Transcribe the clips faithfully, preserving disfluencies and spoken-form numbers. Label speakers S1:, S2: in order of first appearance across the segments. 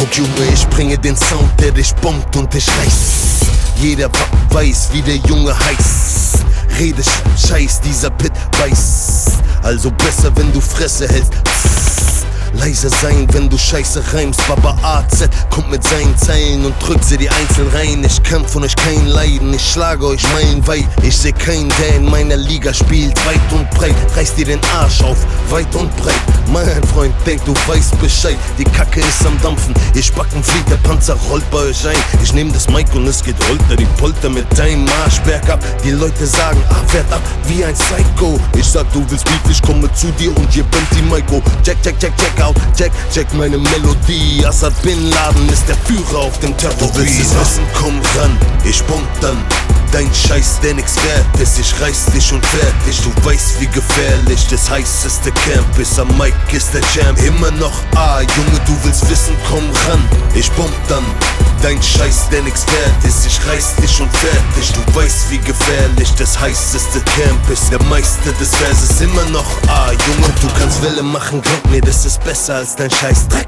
S1: Guck Junge, ich bringe den Sound, der dich bombt und dich reißt. Jeder weiß, wie der Junge heißt. Rede Scheiß, dieser Pit beißt. Also besser, wenn du Fresse hältst. Leise sein, wenn du Scheiße reimst. Baba A Z kommt mit seinen Zeilen und drückt sie die einzeln rein. Ich kann von euch kein Leiden, ich schlage euch meilenweit. Ich seh keinen, der in meiner Liga spielt. Weit und breit, reiß dir den Arsch auf, weit und breit. Mein Freund, denk du weißt Bescheid. Die Kacke ist am Dampfen, ich backen flieht, der Panzer rollt bei euch ein. Ich nehm das Mic und es geht holter die Polter mit deinem Marsch bergab. Die Leute sagen, ah, werd ab, wie ein Psycho. Ich sag, du willst Beat, ich komme zu dir und hier brennt die Maiko. Jack, Jack, Jack, Jack out, Jack, Jack meine Melodie. Assad Bin Laden ist der Führer auf dem Terror. Du willst es wissen, komm ran, ich bomb dann. Dein Scheiß, der nix wert ist, ich reiß dich und fertig. Du weißt, wie gefährlich das heißeste Camp ist. Am Mic ist der Champ, immer noch A. Junge, du willst wissen, komm ran, ich bomb dann. Dein Scheiß, der nix wert ist, ich reiß dich und fertig. Du weißt, wie gefährlich das heißeste Camp ist. Der Meister des Verses, immer noch A. Junge, du kannst Welle machen, glaub mir, das ist besser als dein Scheiß Dreck.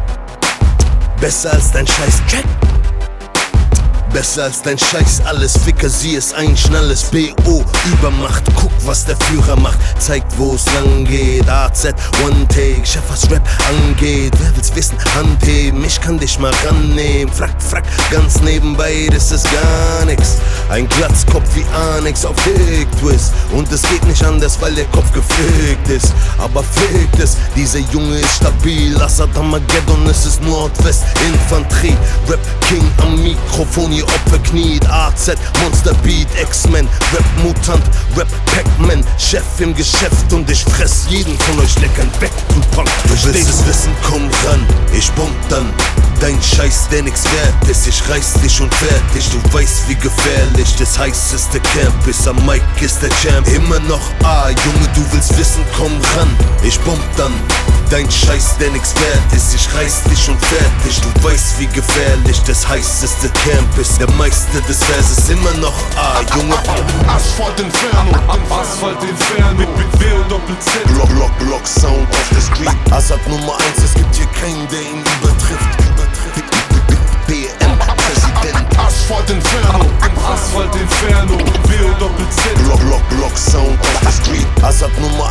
S1: Besser als dein Scheiß Track. Besser als dein Scheiß, alles Ficker, sie ist ein schnelles B O Übermacht, guck was der Führer macht, zeigt wo es lang geht. A Z, One Take, Chef was Rap angeht. Wer will's wissen, Hand heben, ich kann dich mal rannehmen. Frack, frack, ganz nebenbei, das ist gar nix. Ein Glatzkopf wie Annex auf Hick-Twist. Und es geht nicht anders, weil der Kopf gefickt ist. Aber fickt es, dieser Junge ist stabil. Assad Armageddon, es ist Nordwest Infanterie. Rap King am Mikrofon, ihr Opfer kniet. A Z, Monster Beat, X-Men, Rap Mutant, Rap Pac-Man, Chef im Geschäft und ich fress jeden von euch leckern weg, du Punk. Du willst es wissen, komm ran, ich bomb dann. Dein Scheiß, der nix wert ist, ich reiß dich und fertig. Du weißt, wie gefährlich das heißeste Camp ist. Am Mic ist der Champ, immer noch A. Junge, du willst wissen, komm ran, ich bomb dann. Dein Scheiß, der nix wert ist, ich reiß dich und fertig. Du weißt, wie gefährlich das heißeste Camp ist. Der Meister des Verses, immer noch A. Junge,
S2: Asphalt Inferno, Asphalt Inferno, mit, mit W und Doppel-Z.
S1: Block, Block, Block, Sound auf der Street. Assad Nummer eins, es gibt hier keinen, der ihn übertrifft. B M Präsident.
S2: Asphalt Inferno, Asphalt Inferno, W und Doppel-Z.
S1: Block, Block, Block, Sound auf der Street. Assad Nummer